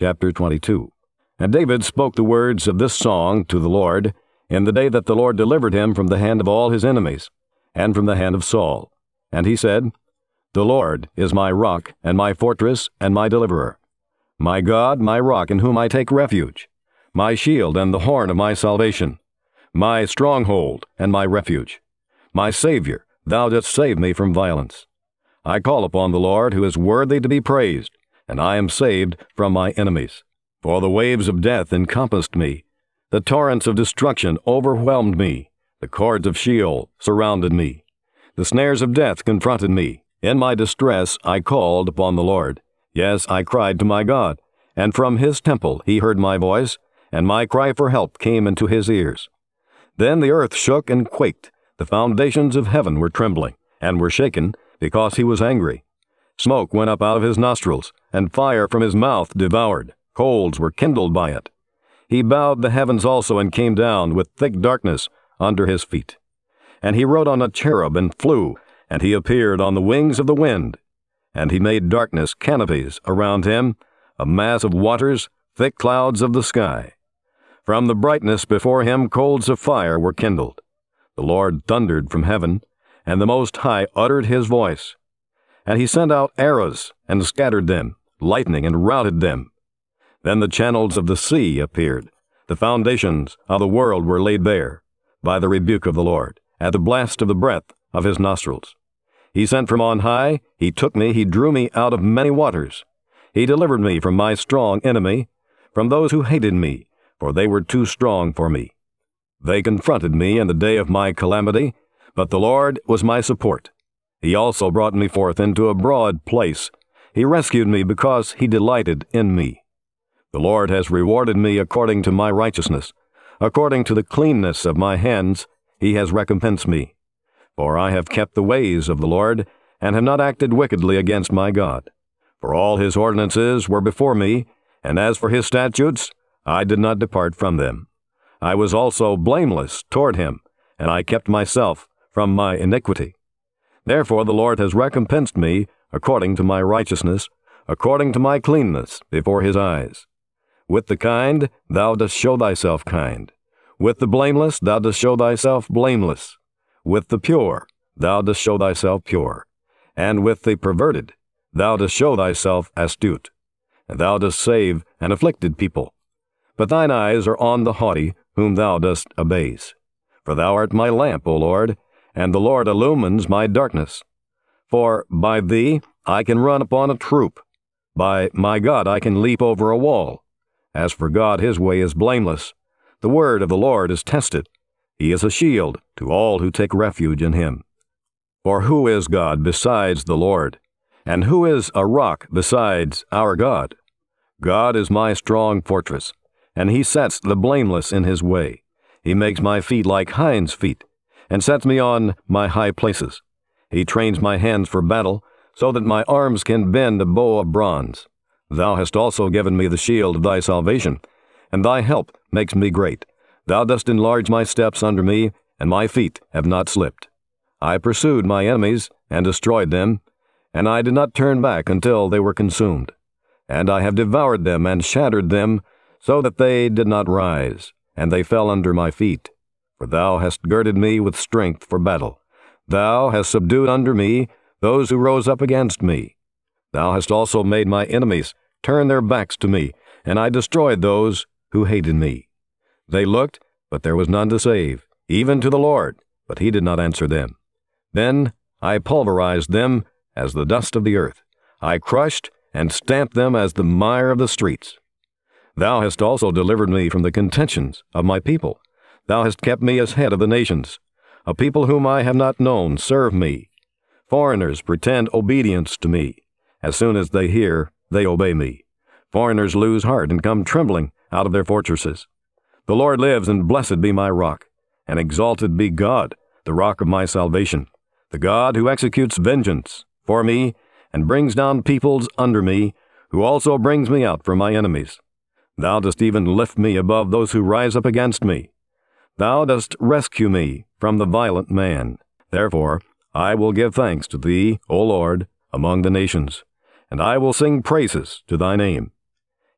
chapter 22. And David spoke the words of this song to the Lord in the day that the Lord delivered him from the hand of all his enemies, and from the hand of Saul. And he said, The Lord is my rock, and my fortress, and my deliverer. My God, my rock, in whom I take refuge, my shield and the horn of my salvation, my stronghold and my refuge. My Savior, thou dost save me from violence. I call upon the Lord, who is worthy to be praised, and I am saved from my enemies. For the waves of death encompassed me, the torrents of destruction overwhelmed me, the cords of Sheol surrounded me. The snares of death confronted me. In my distress I called upon the Lord. Yes, I cried to my God, and from his temple he heard my voice, and my cry for help came into his ears. Then the earth shook and quaked. The foundations of heaven were trembling, and were shaken, because he was angry. Smoke went up out of his nostrils, and fire from his mouth devoured. Coals were kindled by it. He bowed the heavens also, and came down with thick darkness under his feet. And he rode on a cherub and flew, and he appeared on the wings of the wind. And he made darkness canopies around him, a mass of waters, thick clouds of the sky. From the brightness before him coals of fire were kindled. The Lord thundered from heaven, and the Most High uttered his voice. And he sent out arrows, and scattered them, lightning, and routed them. Then the channels of the sea appeared. The foundations of the world were laid bare, by the rebuke of the Lord, at the blast of the breath of his nostrils. He sent from on high, he took me, he drew me out of many waters. He delivered me from my strong enemy, from those who hated me, for they were too strong for me. They confronted me in the day of my calamity, but the Lord was my support. He also brought me forth into a broad place. He rescued me because he delighted in me. The Lord has rewarded me according to my righteousness. According to the cleanness of my hands, he has recompensed me. For I have kept the ways of the Lord, and have not acted wickedly against my God. For all his ordinances were before me, and as for his statutes, I did not depart from them. I was also blameless toward him, and I kept myself from my iniquity. Therefore the Lord has recompensed me according to my righteousness, according to my cleanness before his eyes. With the kind thou dost show thyself kind. With the blameless thou dost show thyself blameless. With the pure thou dost show thyself pure. And with the perverted thou dost show thyself astute. And thou dost save an afflicted people. But thine eyes are on the haughty, whom thou dost abase. For thou art my lamp, O Lord, and the Lord illumines my darkness. For by thee I can run upon a troop. By my God I can leap over a wall. As for God, his way is blameless. The word of the Lord is tested. He is a shield to all who take refuge in him. For who is God besides the Lord? And who is a rock besides our God? God is my strong fortress, and he sets the blameless in his way. He makes my feet like hinds' feet, and sets me on my high places. He trains my hands for battle, so that my arms can bend a bow of bronze. Thou hast also given me the shield of thy salvation, and thy help makes me great. Thou dost enlarge my steps under me, and my feet have not slipped. I pursued my enemies, and destroyed them, and I did not turn back until they were consumed. And I have devoured them, and shattered them, so that they did not rise, and they fell under my feet. For thou hast girded me with strength for battle. Thou hast subdued under me those who rose up against me. Thou hast also made my enemies turn their backs to me, and I destroyed those who hated me. They looked, but there was none to save, even to the Lord, but he did not answer them. Then I pulverized them as the dust of the earth. I crushed and stamped them as the mire of the streets. Thou hast also delivered me from the contentions of my people. Thou hast kept me as head of the nations. A people whom I have not known serve me. Foreigners pretend obedience to me. As soon as they hear, they obey me. Foreigners lose heart and come trembling out of their fortresses. The Lord lives, and blessed be my rock, and exalted be God, the rock of my salvation, the God who executes vengeance for me, and brings down peoples under me, who also brings me out from my enemies. Thou dost even lift me above those who rise up against me. Thou dost rescue me from the violent man. Therefore I will give thanks to thee, O Lord, among the nations, and I will sing praises to thy name.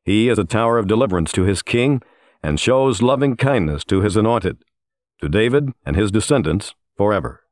He is a tower of deliverance to his king, and shows loving kindness to his anointed, to David and his descendants forever.